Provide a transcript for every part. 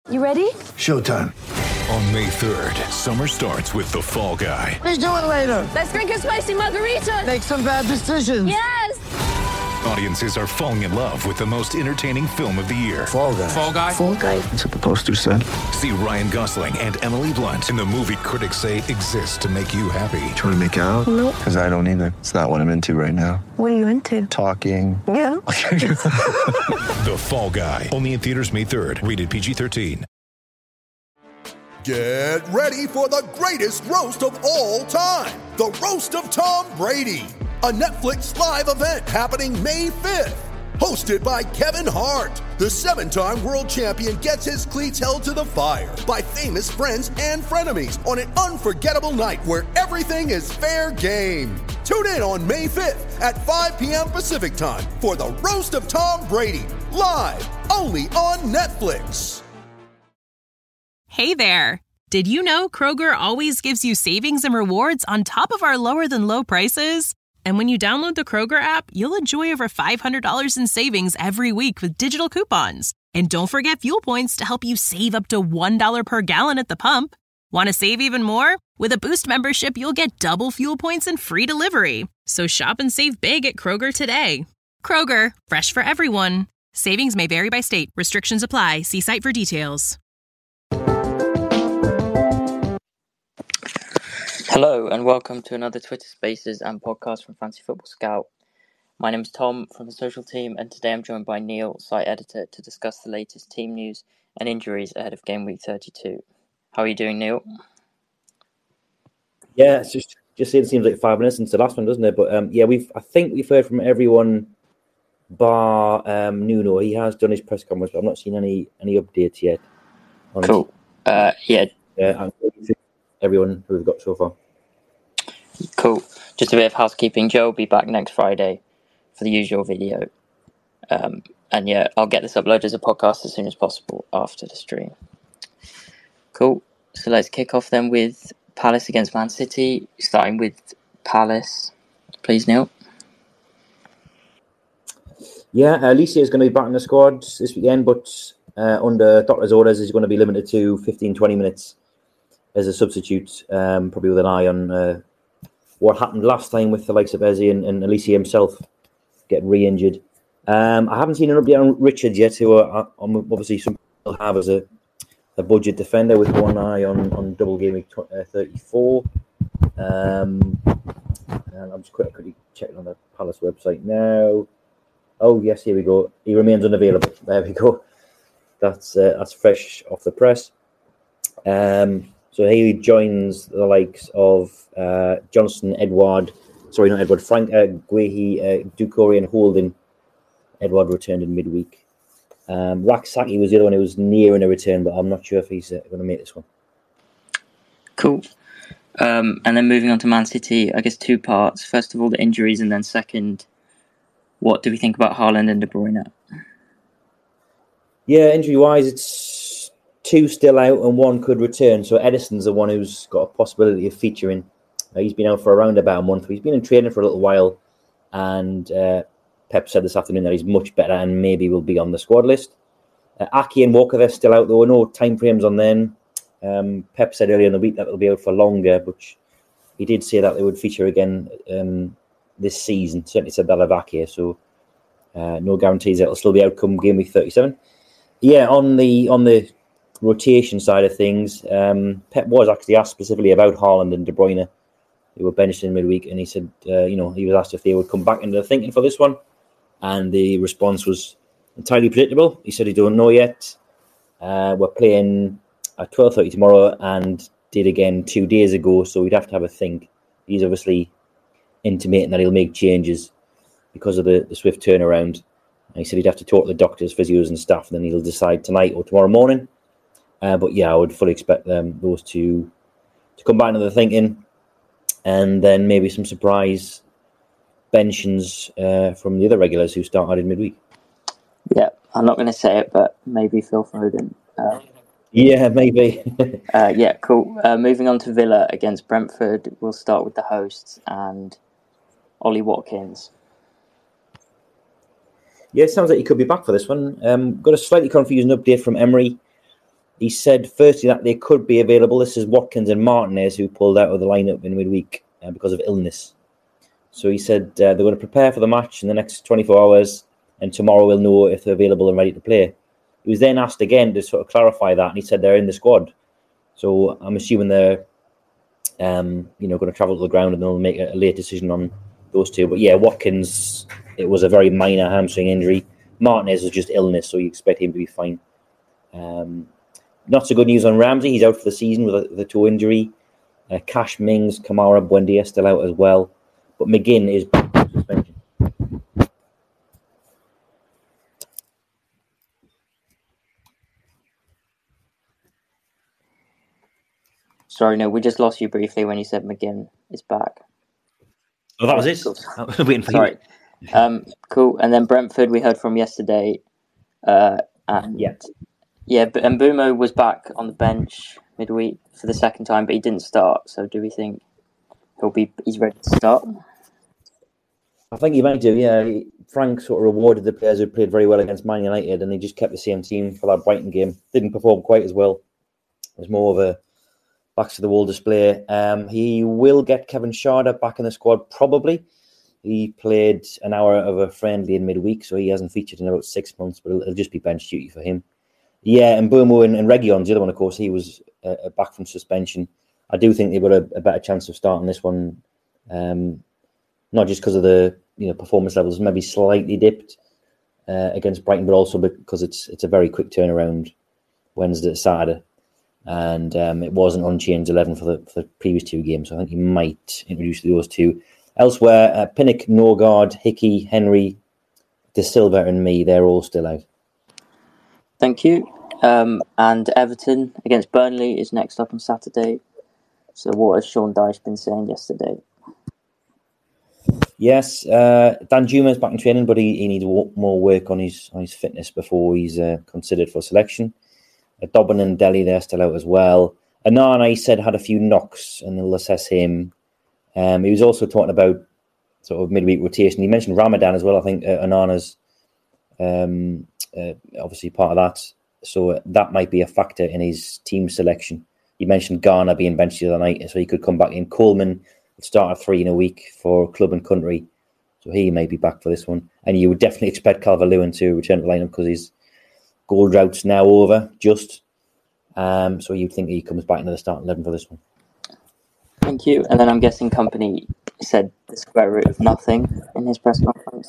You ready? Showtime. On May 3rd, summer starts with The Fall Guy. Let's do it later. Let's drink a spicy margarita. Make some bad decisions. Yes! Audiences are falling in love with the most entertaining film of the year. Fall Guy. Fall Guy? Fall Guy. That's what the poster said. See Ryan Gosling and Emily Blunt in the movie critics say exists to make you happy. Trying to make it out? Nope. Because I don't either. It's not what I'm into right now. What are you into? Talking. Yeah. The Fall Guy. Only in theaters May 3rd. Rated PG-13. Get ready for the greatest roast of all time. The Roast of Tom Brady. A Netflix live event happening May 5th. Hosted by Kevin Hart. The 7-time world champion gets his cleats held to the fire by famous friends and frenemies on an unforgettable night where everything is fair game. Tune in on May 5th at 5 p.m. Pacific time for the Roast of Tom Brady. Live only on Netflix. Hey there! Did you know Kroger always gives you savings and rewards on top of our lower-than-low prices? And when you download the Kroger app, you'll enjoy over $500 in savings every week with digital coupons. And don't forget Fuel Points to help you save up to $1 per gallon at the pump. Want to save even more? With a Boost membership, you'll get double Fuel Points and free delivery. So shop and save big at Kroger today. Kroger, fresh for everyone. Savings may vary by state. Restrictions apply. See site for details. Hello and welcome to another Twitter Spaces and podcast from Fantasy Football Scout. My name is Tom from the social team, and today I'm joined by Neil, site editor, to discuss the latest team news and injuries ahead of game week 32. How are you doing, Neil? Yeah, it's just it seems like 5 minutes since the last one, doesn't it? But I think we've heard from everyone bar Nuno. He has done his press conference, but I've not seen any updates yet. Cool. Yeah, I'm everyone who we've got so far. Cool. Just a bit of housekeeping. Joe will be back next Friday for the usual video. And yeah, I'll get this uploaded as a podcast as soon as possible after the stream. Cool. So let's kick off then with Palace against Man City. Starting with Palace. Please, Neil. Yeah, Alicia is going to be back in the squad this weekend, but under doctor's orders, he's going to be limited to 15-20 minutes as a substitute, probably with an eye on what happened last time with the likes of Eze and Alicia himself getting re-injured. I haven't seen an update on Richards yet, who obviously some people have as a budget defender with one eye on double game week 34. And I'm just quickly checking on the Palace website now. Oh, yes, here we go. He remains unavailable. There we go. That's fresh off the press. So he joins the likes of Johnson, Frank, Guehi, Doucouré and Holding. Edward returned in midweek. Rak-Sakyi was the other one who was nearing a return, but I'm not sure if he's going to make this one. Cool. And then moving on to Man City, I guess 2 parts. First of all, the injuries, and then second, what do we think about Haaland and De Bruyne? Yeah, injury-wise, it's 2 still out and 1 could return. So Edison's the one who's got a possibility of featuring. He's been out for around about a month. He's been in training for a little while, and Pep said this afternoon that he's much better and maybe will be on the squad list. Aki and Walker, they're still out, though. No time frames on them. Pep said earlier in the week that they'll be out for longer, but he did say that they would feature again this season. Certainly said that of Aki, so no guarantees that it'll still be out come game week 37. Yeah, on the rotation side of things, Pep was actually asked specifically about Haaland and De Bruyne. They were benched in midweek, and he said, he was asked if they would come back into the thinking for this one, and the response was entirely predictable. He said he don't know yet. We're playing at 12:30 tomorrow, and did again 2 days ago, so we'd have to have a think. He's obviously intimating that he'll make changes because of the swift turnaround. And he said he'd have to talk to the doctors, physios, and staff, and then he'll decide tonight or tomorrow morning. But yeah, I would fully expect those two to come back into the thinking. And then maybe some surprise benchings from the other regulars who started in midweek. Yeah, I'm not going to say it, but maybe Phil Foden. Yeah, maybe. Yeah, cool. Moving on to Villa against Brentford. We'll start with the hosts and Ollie Watkins. Yeah, it sounds like he could be back for this one. Got a slightly confusing update from Emery. he said firstly that they could be available. This is Watkins and Martinez who pulled out of the lineup in midweek because of illness. So he said they're going to prepare for the match in the next 24 hours, and tomorrow we'll know if they're available and ready to play. He was then asked again to sort of clarify that, and he said they're in the squad. So I'm assuming they're going to travel to the ground and they'll make a late decision on those two. But yeah, Watkins, it was a very minor hamstring injury. Martinez was just illness, so you expect him to be fine. Not so good news on Ramsey. He's out for the season with a toe injury. Cash, Mings, Kamara, Buendia still out as well. But McGinn is back from suspension. Sorry, no, we just lost you briefly when you said McGinn is back. Oh, that was it? I was waiting for Sorry. Cool. And then Brentford we heard from yesterday. And Mbeumo was back on the bench midweek for the second time, but he didn't start. So do we think he's ready to start? I think he might do, yeah. Frank sort of rewarded the players who played very well against Man United, and he just kept the same team for that Brighton game. Didn't perform quite as well. It was more of a backs-to-the-wall display. He will get Kevin Schade back in the squad, probably. He played an hour of a friendly in midweek, so he hasn't featured in about 6 months, but it'll just be bench duty for him. Yeah, and Mbeumo and Reguilon's the other one, of course. He was back from suspension. I do think they've got a better chance of starting this one, not just because of the performance levels maybe slightly dipped against Brighton, but also because it's a very quick turnaround Wednesday to Saturday. And it was an unchanged 11 for the previous two games. So I think he might introduce those two. Elsewhere, Pinnock, Norgard, Hickey, Henry, De Silva and me, they're all still out. Thank you. And Everton against Burnley is next up on Saturday. So what has Sean Dyche been saying yesterday? Yes, Danjuma's back in training, but he needs more work on his fitness before he's considered for selection. Dobbin and Delhi, they're still out as well. Anana, he said, had a few knocks, and they'll assess him. He was also talking about sort of midweek rotation. He mentioned Ramadan as well. I think Anana's obviously part of that. So that might be a factor in his team selection. He mentioned Garner being benched the other night, so he could come back in. Coleman would start at 3 in a week for club and country. So he may be back for this one. And you would definitely expect Calvert-Lewin to return to the lineup because his goal drought's now over, just. So you'd think he comes back into the starting 11 for this one. Thank you. And then I'm guessing Company said the square root of nothing in his press conference.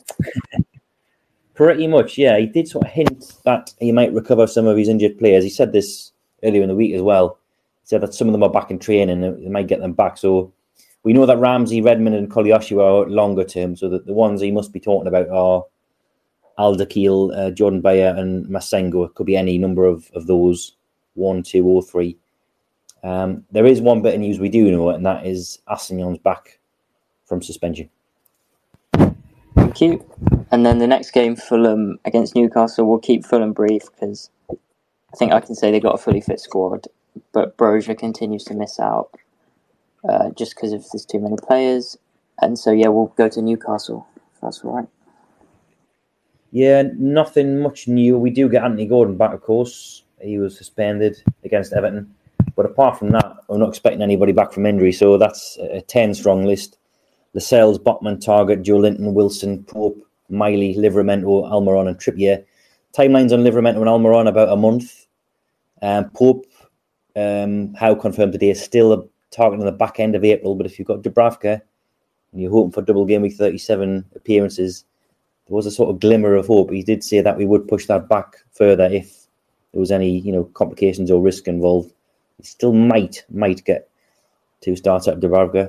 Pretty much, yeah. He did sort of hint that he might recover some of his injured players. He said this earlier in the week as well. He said that some of them are back in training and they might get them back. So we know that Ramsey, Redmond and Kobayashi are longer term. So that the ones he must be talking about are Alderkirk, Jordan Bayer and Masengo. It could be any number of those, 1, 2 or 3. There is one bit of news we do know, and that is Assignon's back from suspension. Thank you. And then the next game, Fulham against Newcastle. We'll keep Fulham brief because I think I can say they got a fully fit squad, but Brozier continues to miss out just because of there's too many players. And so, yeah, we'll go to Newcastle, if that's all right. Yeah, nothing much new. We do get Anthony Gordon back, of course. He was suspended against Everton. But apart from that, we're not expecting anybody back from injury. So that's a 10-strong list. Lascelles, Botman, Target, Joe Linton, Wilson, Pope, Miley, Livramento, Almiron and Trippier. Timelines on Livramento and Almiron about a month. Pope, how confirmed today, is still targeting the back end of April. But if you've got Dubravka and you're hoping for double game week 37 appearances, there was a sort of glimmer of hope. He did say that we would push that back further if there was any, complications or risk involved. He still might get 2 starts out of Dubravka.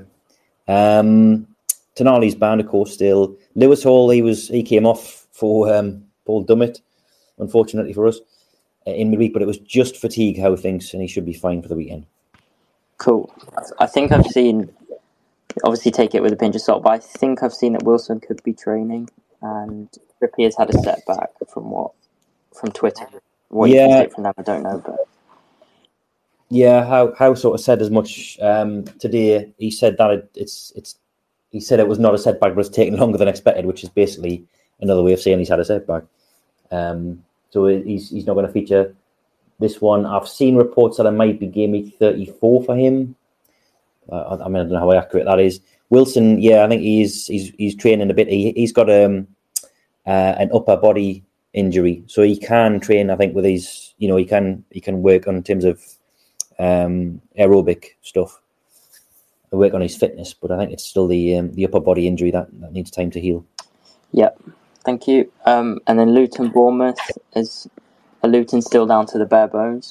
Tonali's banned, of course, still. Lewis Hall, he came off for Paul Dummett, unfortunately for us, in midweek, but it was just fatigue, how thinks, and he should be fine for the weekend. Cool. I think I've seen, obviously take it with a pinch of salt, but I think I've seen that Wilson could be training, and Trippier's had a setback from Twitter. What you can take from that, I don't know, but... Yeah, how sort of said as much today. He said that he said it was not a setback, but it's taken longer than expected, which is basically another way of saying he's had a setback. So he's not going to feature this one. I've seen reports that it might be game week 34 for him. I don't know how accurate that is. Wilson, yeah, I think he's training a bit. He's got an upper body injury, so he can train. I think with his, he can work on in terms of aerobic stuff, work on his fitness. But I think it's still the upper body injury that needs time to heal. Yep, thank you. And then Luton Bournemouth, is Luton still down to the bare bones?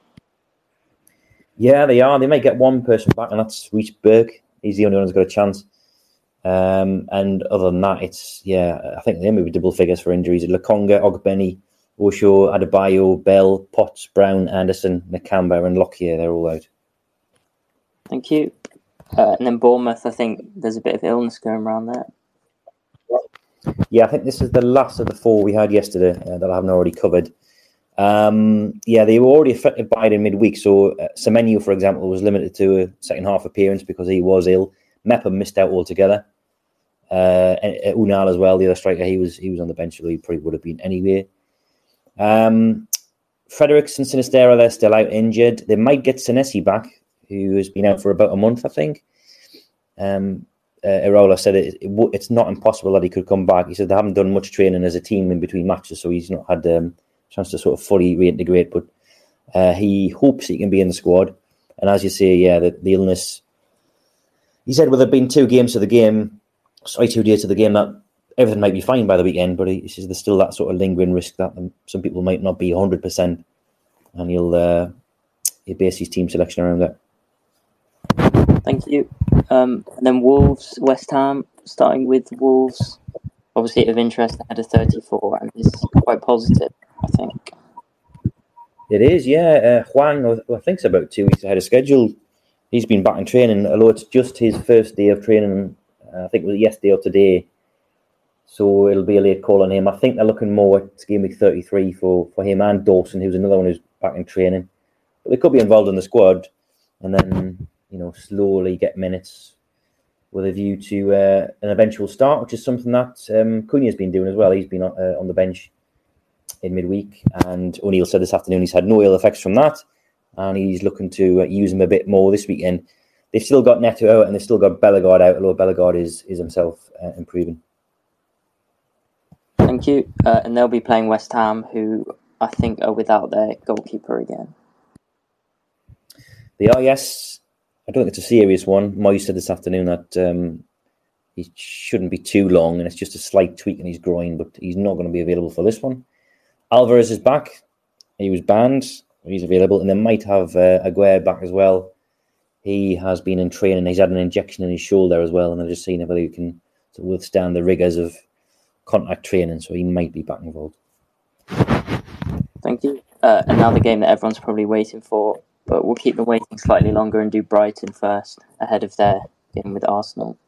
Yeah, they are. They might get one person back, and that's Reece Burke. He's the only one who's got a chance. And other than that, I think they may be double figures for injuries. Lokonga, Ogbeni, Osho, Adebayo, Bell, Potts, Brown, Anderson, Nakamba, and Lockyer, they're all out. Thank you. And then Bournemouth, I think there's a bit of illness going around there. Yeah, I think this is the last of the 4 we had yesterday that I haven't already covered. They were already affected by it in midweek. So Semenyo, for example, was limited to a second half appearance because he was ill. Mepham missed out altogether. Unal as well, the other striker, he was on the bench, so he probably would have been anyway. Fredericks and Sinistera, they're still out injured. They might get Senesi back, who has been out for about a month, I think. Iraola said it's not impossible that he could come back. He said they haven't done much training as a team in between matches, so he's not had a chance to sort of fully reintegrate, but he hopes he can be in the squad. And as you say, the illness, he said, well, there have been 2 days to the game, that everything might be fine by the weekend, but he says there's still that sort of lingering risk that some people might not be 100%, and he'll base his team selection around that. Thank you. And then Wolves, West Ham, starting with Wolves, obviously of interest ahead of 34, and is quite positive, I think. It is, yeah. Huang, I think it's about 2 weeks ahead of schedule. He's been back in training, although it's just his first day of training. I think it was yesterday or today. So it'll be a late call on him. I think they're looking more at game week 33 for him and Dawson, who's another one who's back in training. But they could be involved in the squad and then, slowly get minutes with a view to an eventual start, which is something that Cunha's been doing as well. He's been on the bench in midweek, and O'Neill said this afternoon he's had no ill effects from that, and he's looking to use him a bit more this weekend. They've still got Neto out and they've still got Bellegarde out, although Bellegarde is himself improving. Thank you. And they'll be playing West Ham, who I think are without their goalkeeper again. They are, yes. I don't think it's a serious one. Moyes said this afternoon that he shouldn't be too long, and it's just a slight tweak in his groin, but he's not going to be available for this one. Alvarez is back. He was banned. He's available, and they might have Aguirre back as well. He has been in training. He's had an injection in his shoulder as well, and they're just seeing whether he can withstand the rigours of contact training, so he might be back involved. Thank you. Another game that everyone's probably waiting for, but we'll keep them waiting slightly longer and do Brighton first, ahead of their game with Arsenal.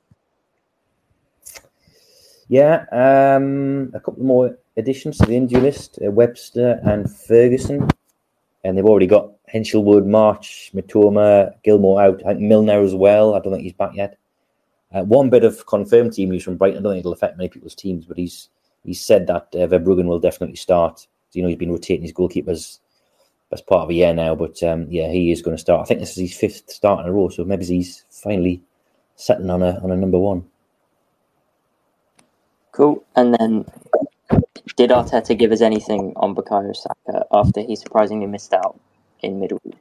Yeah, a couple more additions to the injury list, Webster and Ferguson. And they've already got Henshelwood, March, Mitoma, Gilmore out. I think Milner as well. I don't think he's back yet. One bit of confirmed team news from Brighton. I don't think it'll affect many people's teams, but he's said that Verbruggen will definitely start. So, he's been rotating his goalkeepers as part of a year now. But, he is going to start. I think this is his 5th start in a row, so maybe he's finally settling on a number 1. Cool. And then, did Arteta give us anything on Bukayo Saka after he surprisingly missed out in midweek?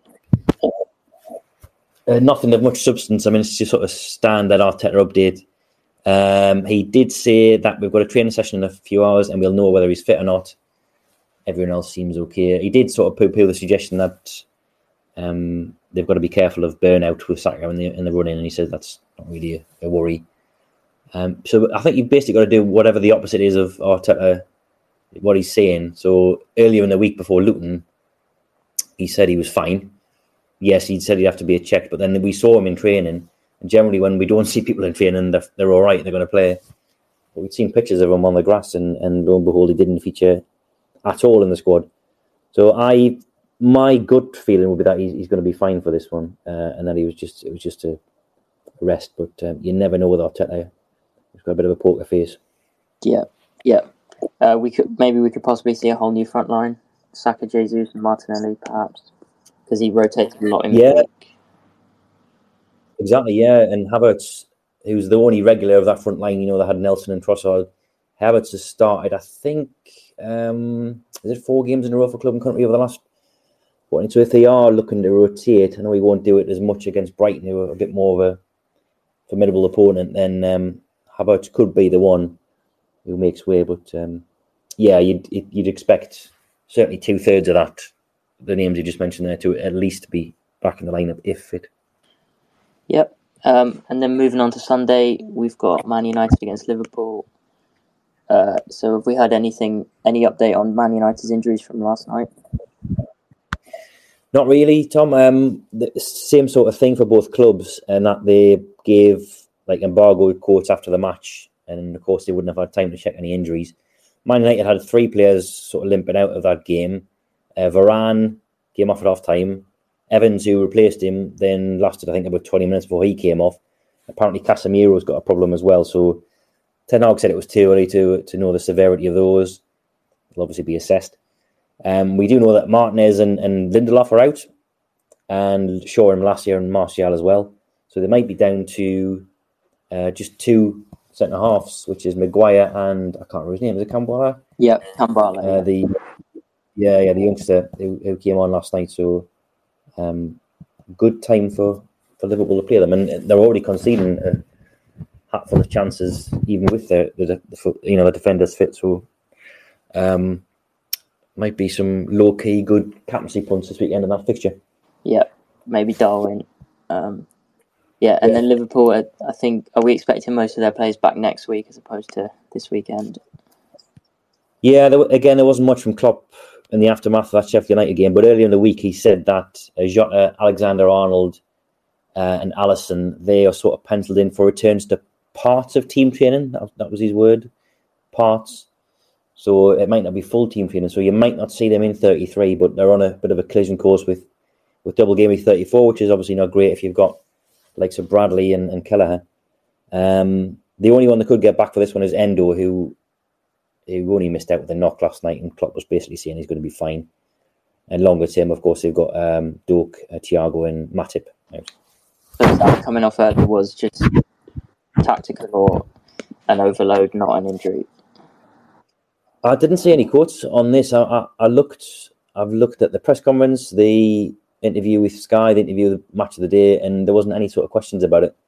Nothing of much substance. I mean, it's just sort of standard Arteta update. He did say that we've got a training session in a few hours and we'll know whether he's fit or not. Everyone else seems okay. He did sort of poo-poo the suggestion that they've got to be careful of burnout with Saka in the run-in, and he said that's not really a worry. So I think you've basically got to do whatever the opposite is of Arteta, what he's saying. So earlier in the week before Luton, he said he was fine. Yes, he said he'd have to be checked, but then we saw him in training. And generally, when we don't see people in training, they're all right, they're going to play. But we've seen pictures of him on the grass, and lo and behold, he didn't feature at all in the squad. So my gut feeling would be that he's going to be fine for this one, and that it was just a rest. But you never know with Arteta. He's got a bit of a poker face. Yeah. We could possibly see a whole new front line Saka, Jesus, and Martinelli, perhaps, because he rotates a lot in Yeah. the week. Exactly, yeah. And Havertz, who's the only regular of that front line, you know, they had Nelson and Trossard. Havertz has started, I think, is it 4 games in a row for club and country over the last one? So if they are looking to rotate, I know he won't do it as much against Brighton, who are a bit more of a formidable opponent, then Havertz could be the one who makes way. But yeah, you'd expect certainly 2/3 of that, the names you just mentioned there, to at least be back in the lineup if fit. Yep. And then moving on to Sunday, we've got Man United against Liverpool. So have we had any update on Man United's injuries from last night? Not really, Tom. The same sort of thing for both clubs, and that they gave like embargoed quotes after the match, and of course they wouldn't have had time to check any injuries. Man United had 3 players sort of limping out of that game. Varane came off at half time. Evans, who replaced him, then lasted, I think, about 20 minutes before he came off. Apparently Casemiro's got a problem as well, so Ten Hag said it was too early to know the severity of those. It'll obviously be assessed. We do know that Martinez and Lindelof are out, and Shaw and Malacia and Martial as well. So they might be down to just 2 centre-halves, which is Maguire and, I can't remember his name, is it Kambala? Yeah, Kambala. The youngster who came on last night. So good time for Liverpool to play them, and they're already conceding a hatful of chances, even with the defenders fit. So might be some low key good captaincy punts this weekend in that fixture. Yeah, maybe Darwin. And then Liverpool. I think, are we expecting most of their players back next week as opposed to this weekend? Yeah, there wasn't much from Klopp in the aftermath of that Sheffield United game, but earlier in the week he said that Jota, Alexander-Arnold and Alisson, they are sort of penciled in for returns to parts of team training. That was his word, parts. So it might not be full team training, so you might not see them in 33, but they're on a bit of a collision course with double game week 34, which is obviously not great if you've got likes of Bradley and Kelleher. The only one that could get back for this one is Endo, who only missed out with a knock last night, and Klopp was basically saying he's going to be fine. And longer term, of course, they've got Doak, Thiago and Matip out. So that coming off early was just tactical or an overload, not an injury? I didn't see any quotes on this. I've looked at the press conference, the interview with Sky, the interview with the match of the day, and there wasn't any sort of questions about it.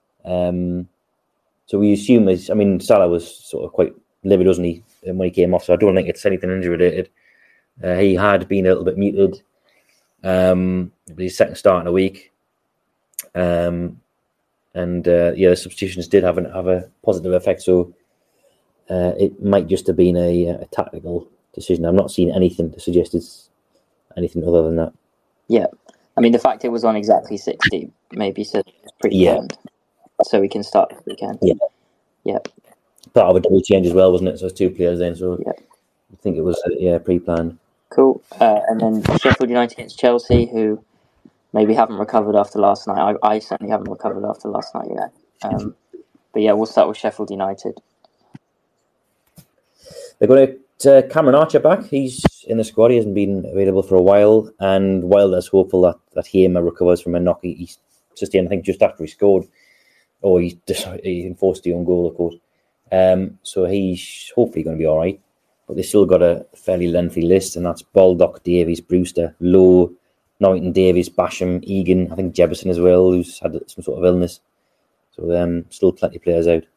So we assume, Salah was sort of quite livid, wasn't he, when he came off? So I don't think it's anything injury related. He had been a little bit muted. His second start in a week. The substitutions did have a positive effect. So it might just have been a tactical decision. I'm not seeing anything to suggest it's anything other than that. Yeah. The fact it was on exactly 60 maybe said it's pretty planned. So we can start this weekend. Yeah. Part of a double change as well, wasn't it? So it's 2 players then. So I think it was pre-planned. Cool. And then Sheffield United against Chelsea, who maybe haven't recovered after last night. I certainly haven't recovered after last night yet. But yeah, we'll start with Sheffield United. They're going to Cameron Archer back. He's in the squad. He hasn't been available for a while. And Wilder's hopeful that Hamer recovers from a knock he sustained, I think, just after he scored. Or he enforced the own goal, of course. So he's hopefully going to be all right. But they've still got a fairly lengthy list, and that's Baldock, Davies, Brewster, Lowe, Norrington, Davies, Basham, Egan, I think Jefferson as well, who's had some sort of illness. So still plenty of players out.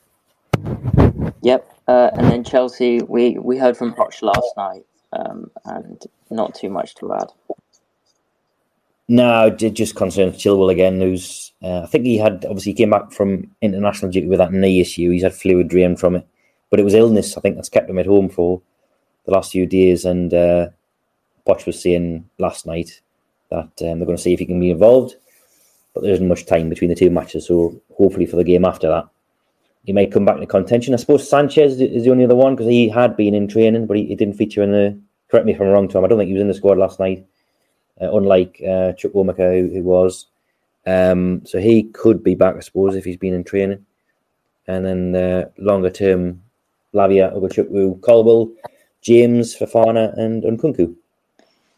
Yep. And then Chelsea, we heard from Poch last night, and not too much to add. No, it just concerns Chilwell again, who's I think he came back from international duty with that knee issue. He's had fluid drained from it, but it was illness, I think, that's kept him at home for the last few days. And Poch was saying last night that they're going to see if he can be involved, but there isn't much time between the 2 matches, so hopefully for the game after that he may come back into contention. I suppose Sanchez is the only other one, because he had been in training, but he didn't feature in the, correct me if I'm wrong, Tom, I don't think he was in the squad last night, unlike Chukwuemeka, who was. So he could be back, I suppose, if he's been in training. And then longer term, Lavia, Ogachukwu, Colwell, James, Fafana and Nkunku.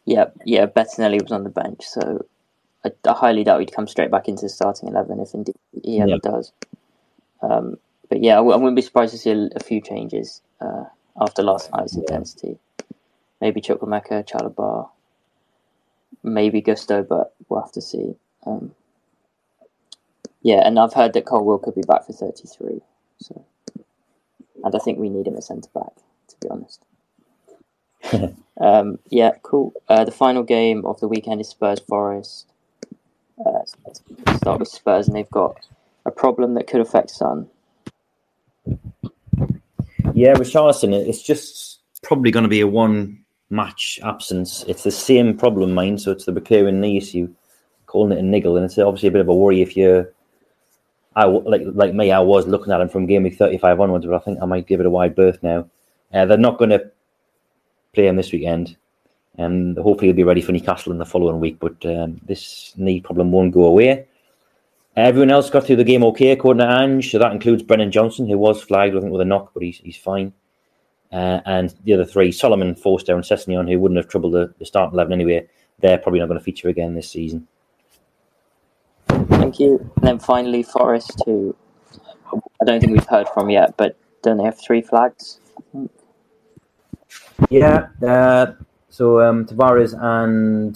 Yeah, Bettinelli was on the bench, so I highly doubt he'd come straight back into the starting 11 if indeed he ever does. But yeah, I wouldn't be surprised to see a few changes after last night's intensity. Maybe Chukwuemeka, Chalobah, maybe Gusto, but we'll have to see. And I've heard that Colwill could be back for 33. So, and I think we need him at centre back, to be honest. Cool. The final game of the weekend is Spurs-Forest. So let's start with Spurs, and they've got a problem that could affect Son. Yeah, Richarlison, it's just probably going to be a one-match absence. It's the same problem, mine, so it's the recurring knee issue, calling it a niggle, and it's obviously a bit of a worry if you're... like me, I was looking at him from game week 35 onwards, but I think I might give it a wide berth now. They're not going to play him this weekend, and hopefully he'll be ready for Newcastle in the following week, but this knee problem won't go away. Everyone else got through the game okay, according to Ange, so that includes Brennan Johnson, who was flagged, I think, with a knock, but he's fine. And the other three, Solomon, Forster and Sessegnon, who wouldn't have troubled the starting 11 anyway, they're probably not going to feature again this season. Thank you. And then finally, Forest, who I don't think we've heard from yet, but don't they have 3 flags? I think. Yeah, so Tavares and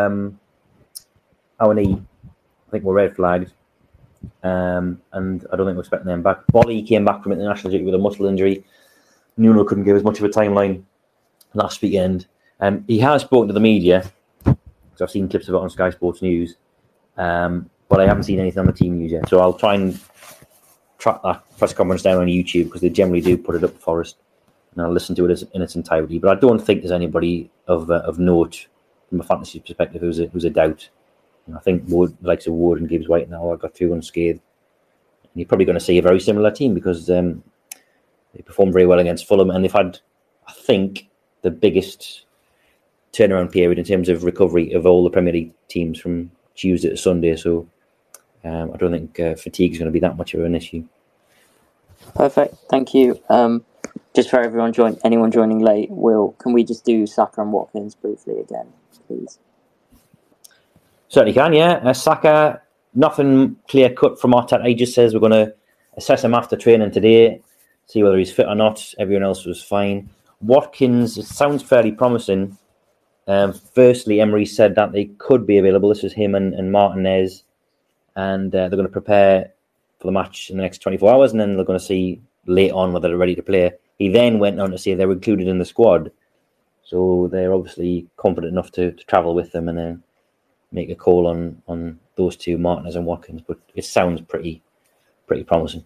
Awani, I think, were red flagged. And I don't think we're expecting them back. Bolly came back from international duty with a muscle injury. Nuno couldn't give us much of a timeline last weekend. He has spoken to the media, because I've seen clips of it on Sky Sports News, but I haven't seen anything on the team news yet. So I'll try and track that press conference down on YouTube, because they generally do put it up for Forest, and I'll listen to it in its entirety. But I don't think there's anybody of note from a fantasy perspective who's a doubt. I think Wood, the likes of Wood and Gibbs White now, got through unscathed. And you're probably going to see a very similar team, because they performed very well against Fulham, and they've had, I think, the biggest turnaround period in terms of recovery of all the Premier League teams from Tuesday to Sunday. So I don't think fatigue is going to be that much of an issue. Perfect. Thank you. Just for anyone joining late, can we just do Saka and Watkins briefly again, please? Certainly can, yeah. Saka, nothing clear cut from Arteta. He just says we're going to assess him after training today, see whether he's fit or not. Everyone else was fine. Watkins, it sounds fairly promising. Firstly, Emery said that they could be available. This was him and Martinez, and they're going to prepare for the match in the next 24 hours, and then they're going to see late on whether they're ready to play. He then went on to say they're included in the squad, so they're obviously confident enough to travel with them and then make a call on those two, Martinez and Watkins. But it sounds pretty promising.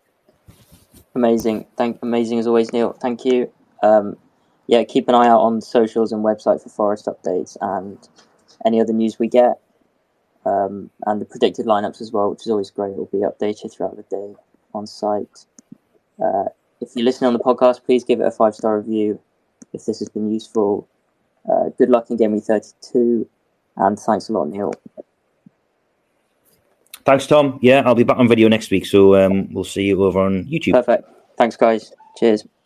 Amazing. Amazing as always, Neil. Thank you. Keep an eye out on socials and website for Forest updates and any other news we get. And the predicted lineups as well, which is always great. It will be updated throughout the day on site. If you're listening on the podcast, please give it a 5-star review if this has been useful. Good luck in Game Week 32, and thanks a lot, Neil. Thanks, Tom. Yeah, I'll be back on video next week, so we'll see you over on YouTube. Perfect. Thanks, guys. Cheers.